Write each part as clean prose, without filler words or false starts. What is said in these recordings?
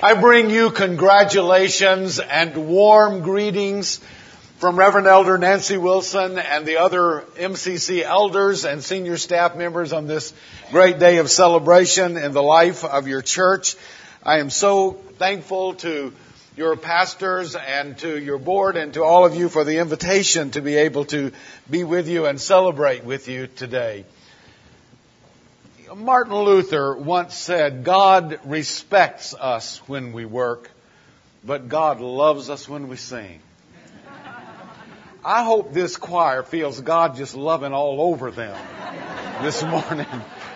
I bring you congratulations and warm greetings from Reverend Elder Nancy Wilson and the other MCC elders and senior staff members on this great day of celebration in the life of your church. I am so thankful to your pastors and to your board and to all of you for the invitation to be able to be with you and celebrate with you today. Martin Luther once said, God respects us when we work, but God loves us when we sing. I hope this choir feels God just loving all over them this morning.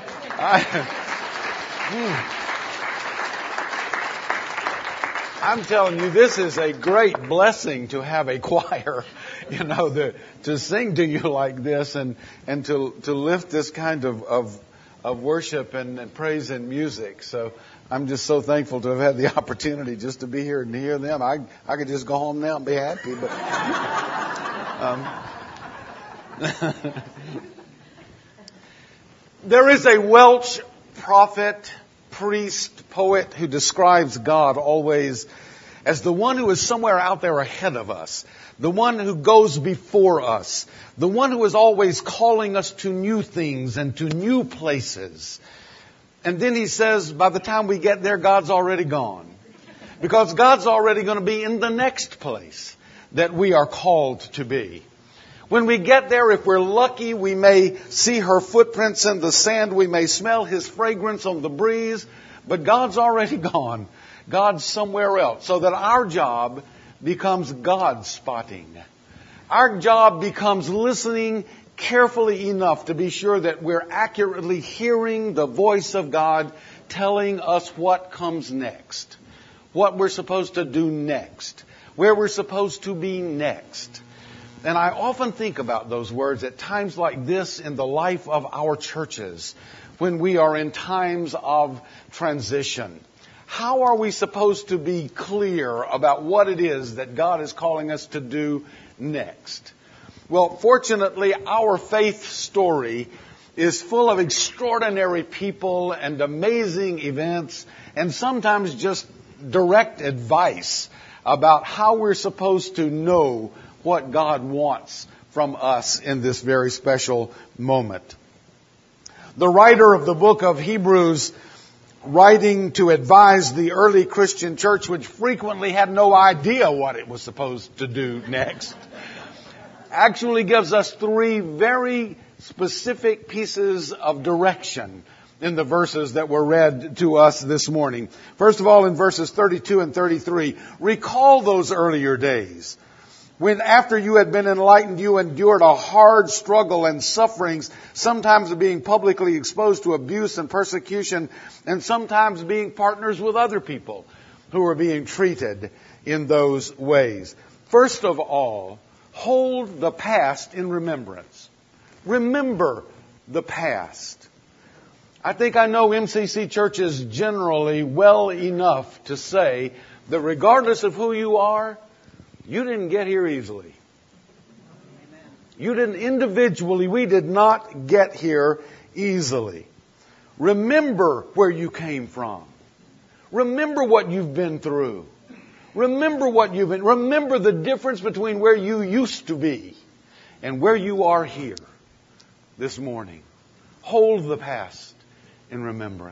I'm telling you, this is a great blessing to have a choir, to sing to you like this and to lift this kind of worship and praise and music. So I'm just so thankful to have had the opportunity just to be here and hear them. I could just go home now and be happy, but there is a Welsh prophet, priest, poet who describes God always as the one who is somewhere out there ahead of us, the one who goes before us, the one who is always calling us to new things and to new places. And then he says, by the time we get there, God's already gone. Because God's already going to be in the next place that we are called to be. When we get there, if we're lucky, we may see her footprints in the sand. We may smell His fragrance on the breeze. But God's already gone. God's somewhere else. So that our job becomes God spotting. Our job becomes listening carefully enough to be sure that we're accurately hearing the voice of God telling us what comes next. What we're supposed to do next. Where we're supposed to be next. And I often think about those words at times like this in the life of our churches, when we are in times of transition. How are we supposed to be clear about what it is that God is calling us to do next? Well, fortunately, our faith story is full of extraordinary people and amazing events, and sometimes just direct advice about how we're supposed to know what God wants from us in this very special moment. The writer of the book of Hebrews, writing to advise the early Christian church, which frequently had no idea what it was supposed to do next, actually gives us three very specific pieces of direction in the verses that were read to us this morning. First of all, in verses 32 and 33, recall those earlier days when after you had been enlightened, you endured a hard struggle and sufferings, sometimes being publicly exposed to abuse and persecution, and sometimes being partners with other people who were being treated in those ways. First of all, hold the past in remembrance. Remember the past. I think I know MCC churches generally well enough to say that regardless of who you are, you didn't get here easily. You didn't individually, we did not get here easily. Remember where you came from. Remember what you've been through. Remember the difference between where you used to be and where you are here this morning. Hold the past in remembrance.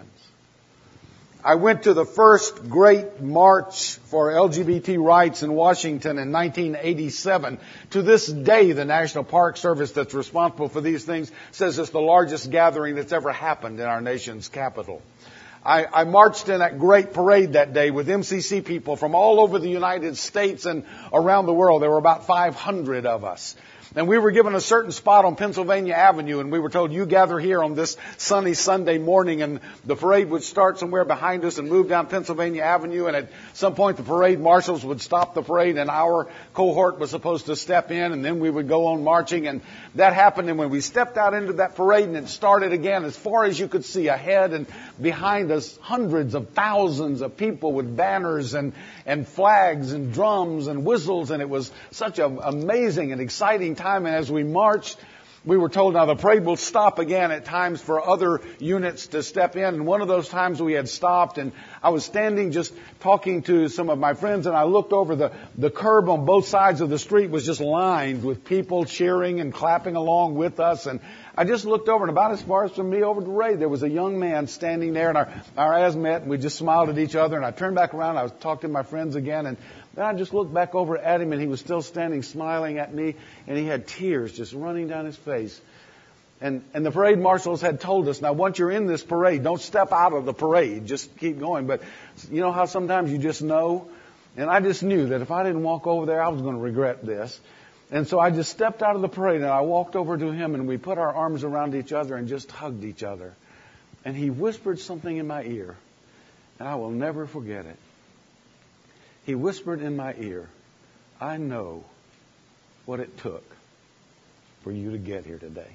I went to the first great march for LGBT rights in Washington in 1987. To this day, the National Park Service that's responsible for these things says it's the largest gathering that's ever happened in our nation's capital. I marched in that great parade that day with MCC people from all over the United States and around the world. There were about 500 of us. And we were given a certain spot on Pennsylvania Avenue, and we were told, you gather here on this sunny Sunday morning, and the parade would start somewhere behind us and move down Pennsylvania Avenue, and at some point the parade marshals would stop the parade, and our cohort was supposed to step in, and then we would go on marching, and that happened. And when we stepped out into that parade and it started again, as far as you could see ahead and behind us, hundreds of thousands of people with banners and flags and drums and whistles, and it was such an amazing and exciting time. And as we marched, we were told now the parade will stop again at times for other units to step in. And one of those times we had stopped, and I was standing just talking to some of my friends, and I looked over the curb on both sides of the street was just lined with people cheering and clapping along with us. And I just looked over, and about as far as from me over to Ray, there was a young man standing there, and our eyes met, and we just smiled at each other. And I turned back around, and I was talking to my friends again, and then I just looked back over at him, and he was still standing smiling at me, and he had tears just running down his face. And the parade marshals had told us, now once you're in this parade, don't step out of the parade, just keep going. But you know how sometimes you just know? And I just knew that if I didn't walk over there, I was going to regret this. And so I just stepped out of the parade, and I walked over to him, and we put our arms around each other and just hugged each other. And he whispered something in my ear, and I will never forget it. He whispered in my ear, I know what it took for you to get here today.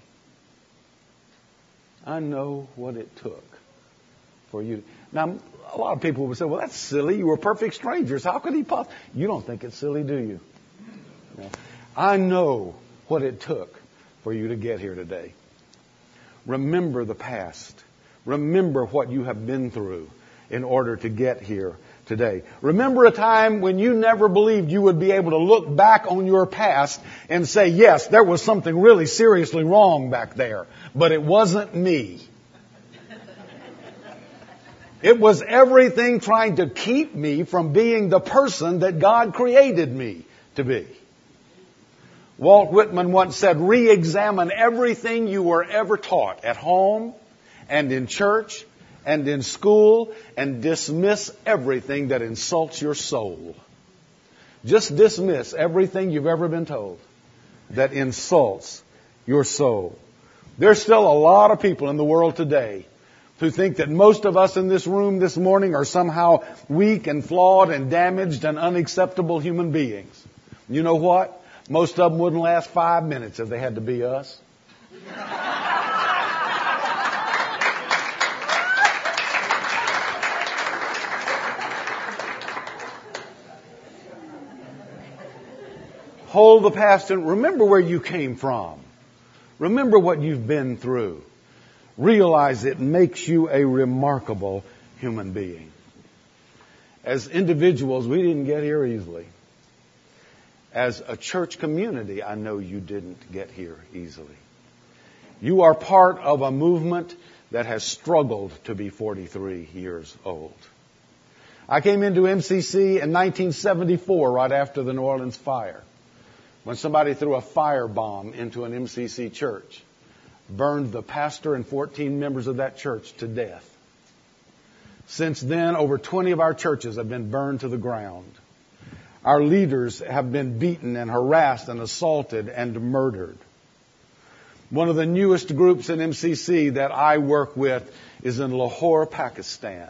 I know what it took for you. Now, a lot of people would say, well, that's silly. You were perfect strangers. How could he possibly? You don't think it's silly, do you? No. I know what it took for you to get here today. Remember the past. Remember what you have been through in order to get here today. Remember a time when you never believed you would be able to look back on your past and say, yes, there was something really seriously wrong back there, but it wasn't me. It was everything trying to keep me from being the person that God created me to be. Walt Whitman once said, re-examine everything you were ever taught at home and in church and in school, and dismiss everything that insults your soul. Just dismiss everything you've ever been told that insults your soul. There's still a lot of people in the world today who think that most of us in this room this morning are somehow weak and flawed and damaged and unacceptable human beings. You know what? Most of them wouldn't last 5 minutes if they had to be us. Hold the past and remember where you came from. Remember what you've been through. Realize it makes you a remarkable human being. As individuals, we didn't get here easily. As a church community, I know you didn't get here easily. You are part of a movement that has struggled to be 43 years old. I came into MCC in 1974, right after the New Orleans fire, when somebody threw a firebomb into an MCC church, burned the pastor and 14 members of that church to death. Since then, over 20 of our churches have been burned to the ground. Our leaders have been beaten and harassed and assaulted and murdered. One of the newest groups in MCC that I work with is in Lahore, Pakistan.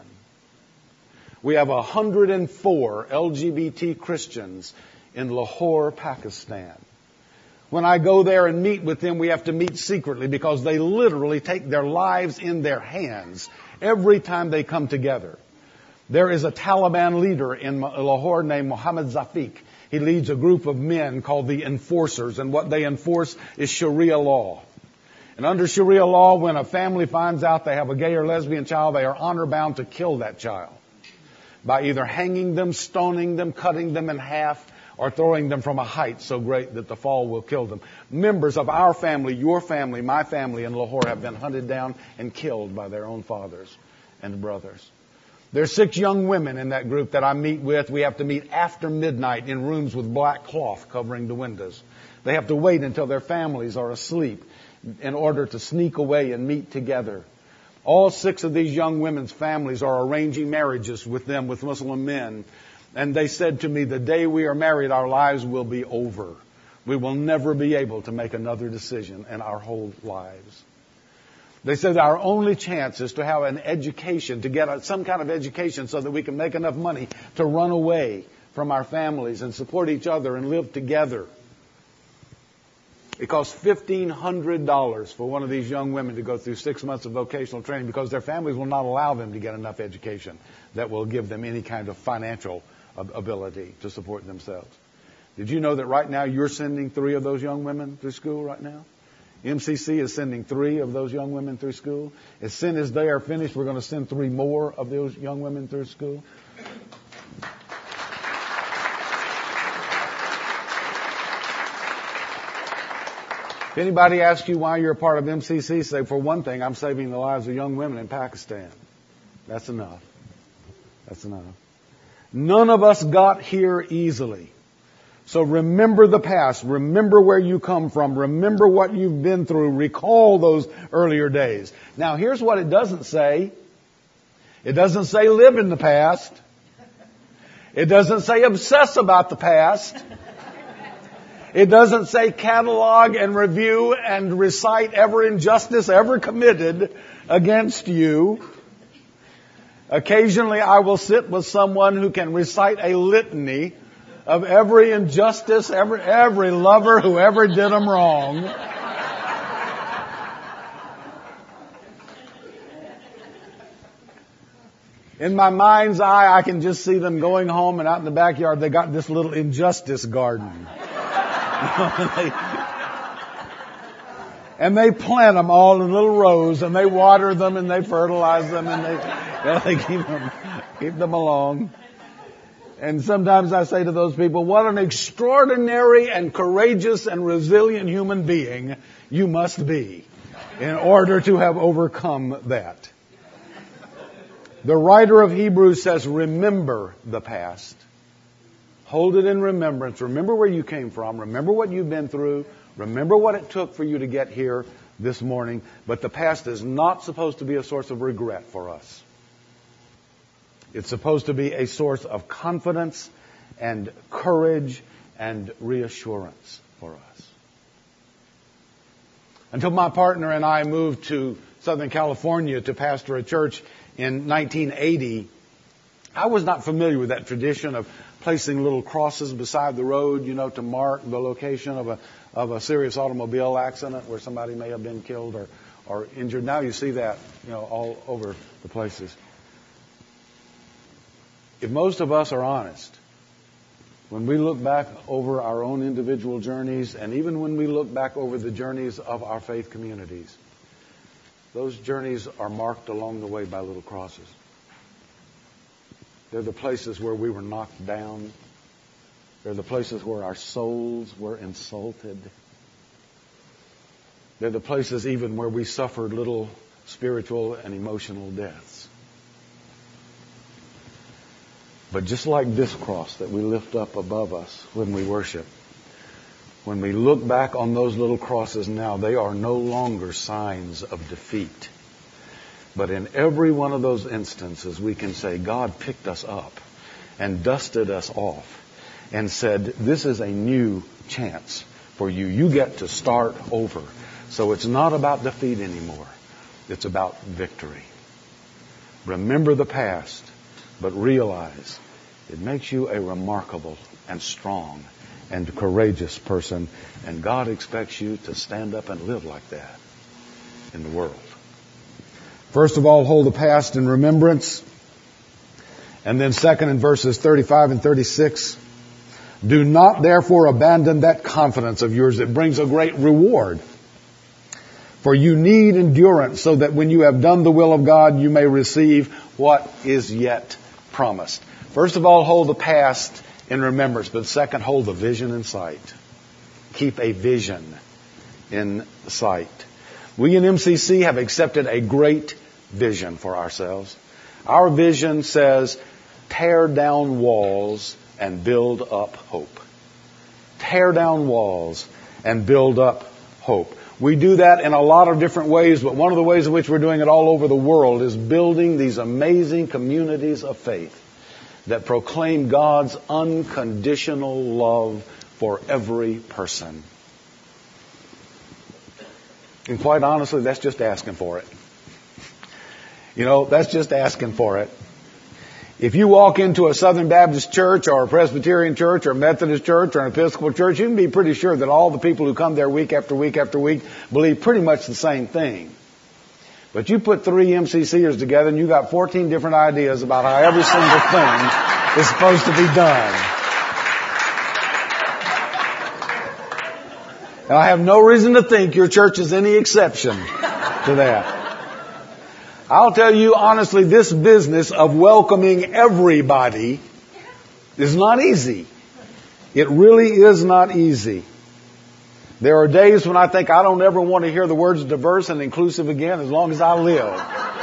We have 104 LGBT Christians in Lahore, Pakistan. When I go there and meet with them, we have to meet secretly because they literally take their lives in their hands every time they come together. There is a Taliban leader in Lahore named Mohammed Zafiq. He leads a group of men called the Enforcers, and what they enforce is Sharia law. And under Sharia law, when a family finds out they have a gay or lesbian child, they are honor bound to kill that child by either hanging them, stoning them, cutting them in half, or throwing them from a height so great that the fall will kill them. Members of our family, your family, my family in Lahore have been hunted down and killed by their own fathers and brothers. There's 6 young women in that group that I meet with. We have to meet after midnight in rooms with black cloth covering the windows. They have to wait until their families are asleep in order to sneak away and meet together. All 6 of these young women's families are arranging marriages with them, with Muslim men. And they said to me, the day we are married, our lives will be over. We will never be able to make another decision in our whole lives. They said our only chance is to have an education, to get some kind of education so that we can make enough money to run away from our families and support each other and live together. It costs $1,500 for one of these young women to go through 6 months of vocational training because their families will not allow them to get enough education that will give them any kind of financial ability to support themselves. Did you know that right now you're sending 3 of those young women to school right now? MCC is sending 3 of those young women through school. As soon as they are finished, we're going to send 3 more of those young women through school. If anybody asks you why you're a part of MCC, say, for one thing, I'm saving the lives of young women in Pakistan. That's enough. That's enough. None of us got here easily. So remember the past. Remember where you come from. Remember what you've been through. Recall those earlier days. Now, here's what it doesn't say. It doesn't say live in the past. It doesn't say obsess about the past. It doesn't say catalog and review and recite every injustice ever committed against you. Occasionally I will sit with someone who can recite a litany of every injustice, every lover who ever did them wrong. In my mind's eye, I can just see them going home, and out in the backyard they got this little injustice garden. And they plant them all in little rows, and they water them, and they fertilize them, and they keep them along. And sometimes I say to those people, what an extraordinary and courageous and resilient human being you must be in order to have overcome that. The writer of Hebrews says, remember the past. Hold it in remembrance. Remember where you came from. Remember what you've been through. Remember what it took for you to get here this morning. But the past is not supposed to be a source of regret for us. It's supposed to be a source of confidence and courage and reassurance for us. Until my partner and I moved to Southern California to pastor a church in 1980, I was not familiar with that tradition of placing little crosses beside the road, to mark the location of a serious automobile accident where somebody may have been killed or injured. Now you see that, all over the places. If most of us are honest, when we look back over our own individual journeys, and even when we look back over the journeys of our faith communities, those journeys are marked along the way by little crosses. They're the places where we were knocked down. They're the places where our souls were insulted. They're the places even where we suffered little spiritual and emotional deaths. But just like this cross that we lift up above us when we worship, when we look back on those little crosses now, they are no longer signs of defeat. But in every one of those instances, we can say, God picked us up and dusted us off and said, this is a new chance for you. You get to start over. So it's not about defeat anymore. It's about victory. Remember the past, but realize it makes you a remarkable and strong and courageous person. And God expects you to stand up and live like that in the world. First of all, hold the past in remembrance. And then second, in verses 35 and 36, do not therefore abandon that confidence of yours that brings a great reward. For you need endurance so that when you have done the will of God, you may receive what is yet promised. First of all, hold the past in remembrance. But second, hold the vision in sight. Keep a vision in sight. We in MCC have accepted a great vision for ourselves. Our vision says, tear down walls and build up hope. Tear down walls and build up hope. We do that in a lot of different ways, but one of the ways in which we're doing it all over the world is building these amazing communities of faith that proclaim God's unconditional love for every person. And quite honestly, that's just asking for it. That's just asking for it. If you walk into a Southern Baptist church or a Presbyterian church or a Methodist church or an Episcopal church, you can be pretty sure that all the people who come there week after week after week believe pretty much the same thing. But you put 3 MCCers together and you got 14 different ideas about how every single thing is supposed to be done. And I have no reason to think your church is any exception to that. I'll tell you honestly, this business of welcoming everybody is not easy. It really is not easy. There are days when I think I don't ever want to hear the words diverse and inclusive again as long as I live.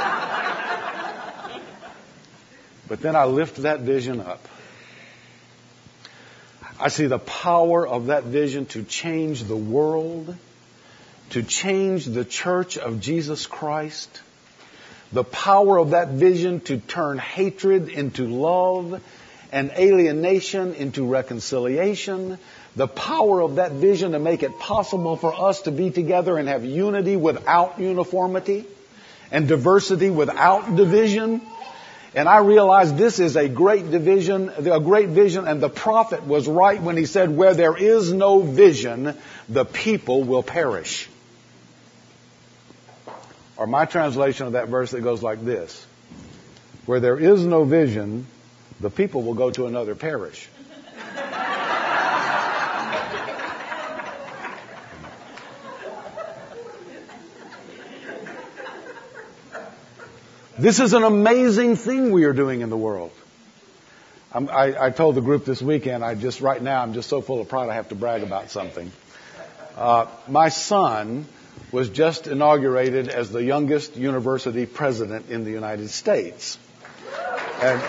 But then I lift that vision up. I see the power of that vision to change the world, to change the church of Jesus Christ. The power of that vision to turn hatred into love and alienation into reconciliation. The power of that vision to make it possible for us to be together and have unity without uniformity and diversity without division. And I realize this is a great vision, and the prophet was right when he said, where there is no vision, the people will perish. Or my translation of that verse that goes like this: where there is no vision, the people will go to another parish. This is an amazing thing we are doing in the world. I told the group this weekend, I'm just so full of pride I have to brag about something. My son was just inaugurated as the youngest university president in the United States. And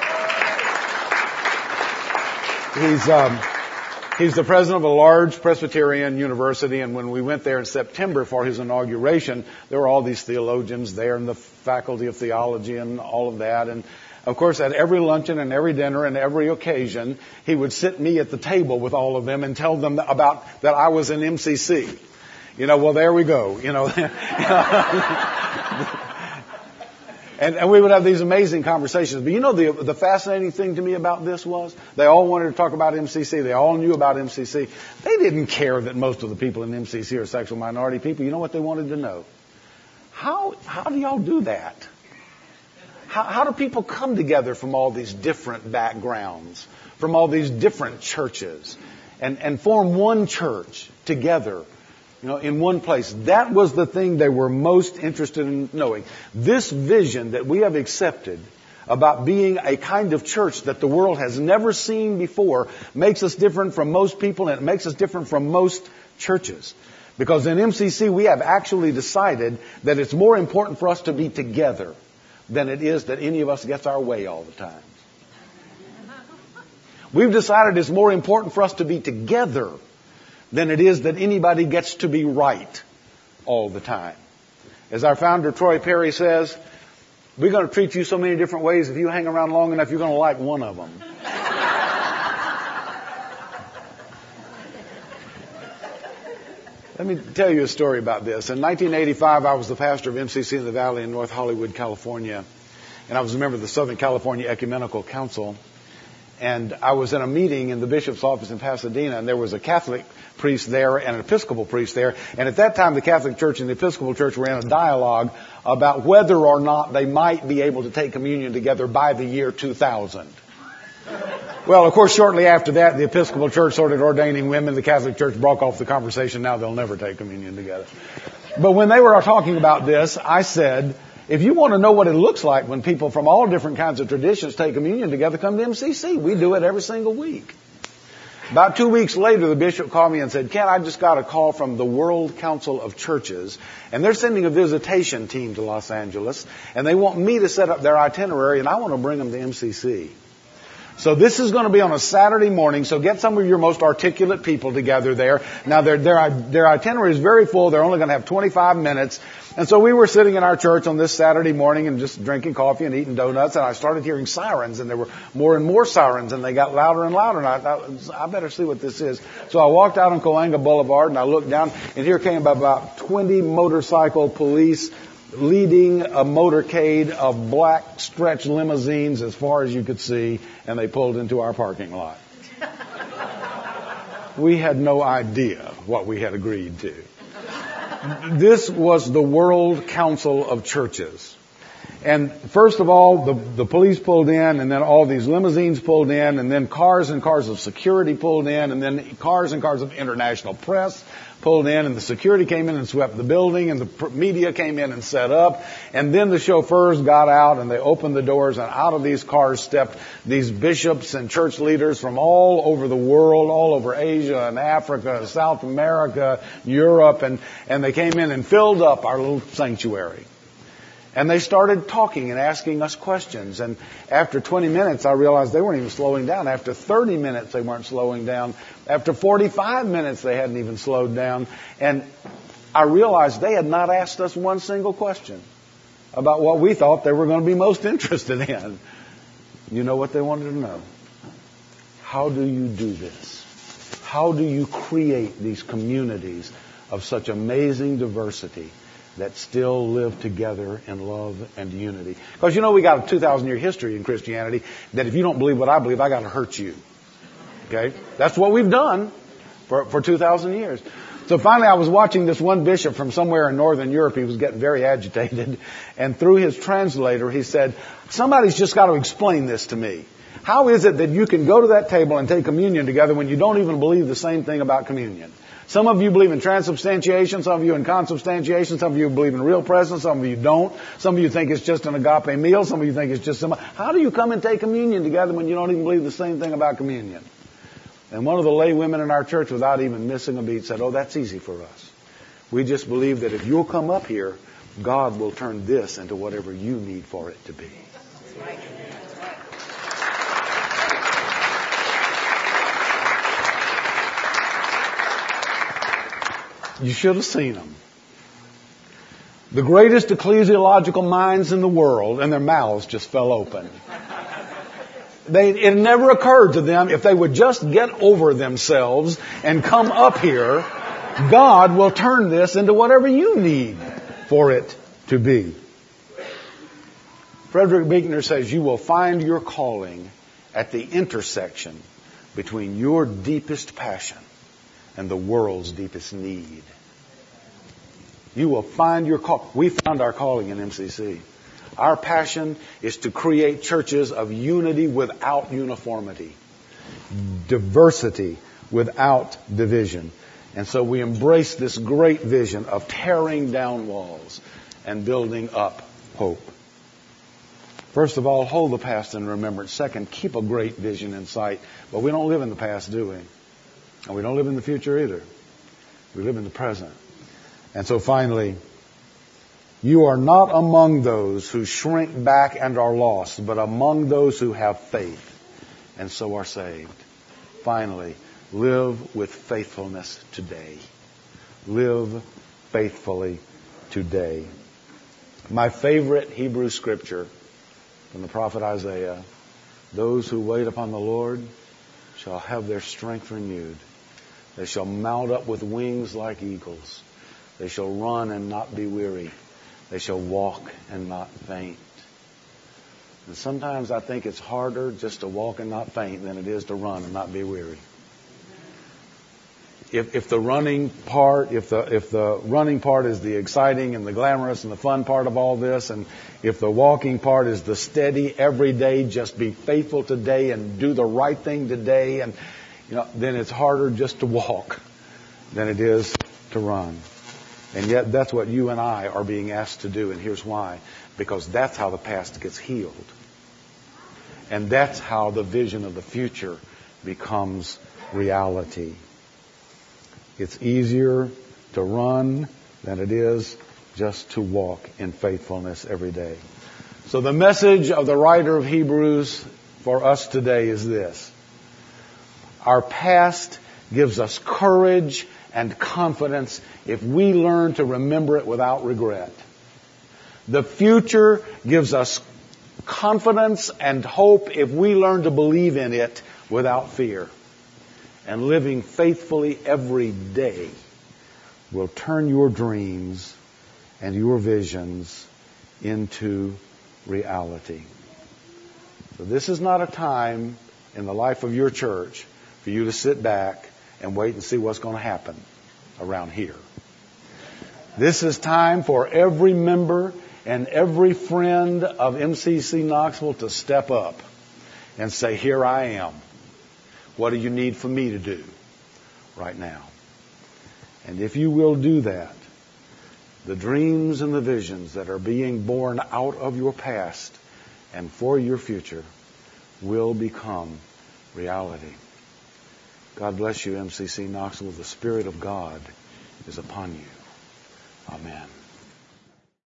he's the president of a large Presbyterian university, and when we went there in September for his inauguration, there were all these theologians there and the faculty of theology and all of that. And of course, at every luncheon and every dinner and every occasion, he would sit me at the table with all of them and tell them about that I was in MCC. Well, there we go. And we would have these amazing conversations. But the fascinating thing to me about this was they all wanted to talk about MCC. They all knew about MCC. They didn't care that most of the people in MCC are sexual minority people. You know what they wanted to know? How do y'all do that? How do people come together from all these different backgrounds, from all these different churches, and form one church together? In one place. That was the thing they were most interested in knowing. This vision that we have accepted about being a kind of church that the world has never seen before makes us different from most people, and it makes us different from most churches. Because in MCC we have actually decided that it's more important for us to be together than it is that any of us gets our way all the time. We've decided it's more important for us to be together than it is that anybody gets to be right all the time. As our founder Troy Perry says, we're going to treat you so many different ways. If you hang around long enough, you're going to like one of them. Let me tell you a story about this. In 1985, I was the pastor of MCC in the Valley in North Hollywood, California. And I was a member of the Southern California Ecumenical Council. And I was in a meeting in the bishop's office in Pasadena, and there was a Catholic priest there and an Episcopal priest there. And at that time, the Catholic Church and the Episcopal Church were in a dialogue about whether or not they might be able to take communion together by the year 2000. Well, of course, shortly after that, the Episcopal Church started ordaining women. The Catholic Church broke off the conversation. Now they'll never take communion together. But when they were talking about this, I said, if you want to know what it looks like when people from all different kinds of traditions take communion together, come to MCC. We do it every single week. About 2 weeks later, the bishop called me and said, Ken, I just got a call from the World Council of Churches, and they're sending a visitation team to Los Angeles, and they want me to set up their itinerary, and I want to bring them to MCC. So this is going to be on a Saturday morning, so get some of your most articulate people together there. Now, their itinerary is very full. They're only going to have 25 minutes. And so we were sitting in our church on this Saturday morning and just drinking coffee and eating donuts, and I started hearing sirens, and there were more and more sirens, and they got louder and louder, and I thought, I better see what this is. So I walked out on Coanga Boulevard, and I looked down, and here came about 20 motorcycle police leading a motorcade of black stretch limousines as far as you could see, and they pulled into our parking lot. We had no idea what we had agreed to. This was the World Council of Churches. And first of all, the police pulled in, and then all these limousines pulled in, and then cars and cars of security pulled in, and then cars and cars of international press pulled in, and the security came in and swept the building, and the media came in and set up, and then the chauffeurs got out, and they opened the doors, and out of these cars stepped these bishops and church leaders from all over the world, all over Asia and Africa, South America, Europe, and they came in and filled up our little sanctuary. And they started talking and asking us questions. And after 20 minutes, I realized they weren't even slowing down. After 30 minutes, they weren't slowing down. After 45 minutes, they hadn't even slowed down. And I realized they had not asked us one single question about what we thought they were going to be most interested in. You know what they wanted to know? How do you do this? How do you create these communities of such amazing diversity that still live together in love and unity? Because we got a 2,000-year history in Christianity that if you don't believe what I believe, I got to hurt you. Okay? That's what we've done for 2,000 years. So finally I was watching this one bishop from somewhere in Northern Europe. He was getting very agitated. And through his translator, he said, somebody's just got to explain this to me. How is it that you can go to that table and take communion together when you don't even believe the same thing about communion? Some of you believe in transubstantiation, some of you in consubstantiation, some of you believe in real presence, some of you don't. Some of you think it's just an agape meal, some of you think it's just some... How do you come and take communion together when you don't even believe the same thing about communion? And one of the lay women in our church, without even missing a beat, said, that's easy for us. We just believe that if you'll come up here, God will turn this into whatever you need for it to be. That's right. You should have seen them. The greatest ecclesiological minds in the world, and their mouths just fell open. It never occurred to them, if they would just get over themselves and come up here, God will turn this into whatever you need for it to be. Frederick Buechner says you will find your calling at the intersection between your deepest passion and the world's deepest need. You will find your call. We found our calling in MCC. Our passion is to create churches of unity without uniformity, diversity without division. And so we embrace this great vision of tearing down walls and building up hope. First of all, hold the past in remembrance. Second, keep a great vision in sight. But we don't live in the past, do we? And we don't live in the future either. We live in the present. And so finally, you are not among those who shrink back and are lost, but among those who have faith and so are saved. Finally, live with faithfulness today. Live faithfully today. My favorite Hebrew scripture from the prophet Isaiah, those who wait upon the Lord shall have their strength renewed. They shall mount up with wings like eagles. They shall run and not be weary. They shall walk and not faint. And sometimes I think it's harder just to walk and not faint than it is to run and not be weary. If the running part, if the running part is the exciting and the glamorous and the fun part of all this, and if the walking part is the steady, everyday, just be faithful today and do the right thing today, and then it's harder just to walk than it is to run. And yet that's what you and I are being asked to do, and here's why. Because that's how the past gets healed. And that's how the vision of the future becomes reality. It's easier to run than it is just to walk in faithfulness every day. So the message of the writer of Hebrews for us today is this. Our past gives us courage and confidence if we learn to remember it without regret. The future gives us confidence and hope if we learn to believe in it without fear. And living faithfully every day will turn your dreams and your visions into reality. So this is not a time in the life of your church for you to sit back and wait and see what's going to happen around here. This is time for every member and every friend of MCC Knoxville to step up and say, here I am. What do you need for me to do right now? And if you will do that, the dreams and the visions that are being born out of your past and for your future will become reality. God bless you, MCC Knoxville. The Spirit of God is upon you. Amen.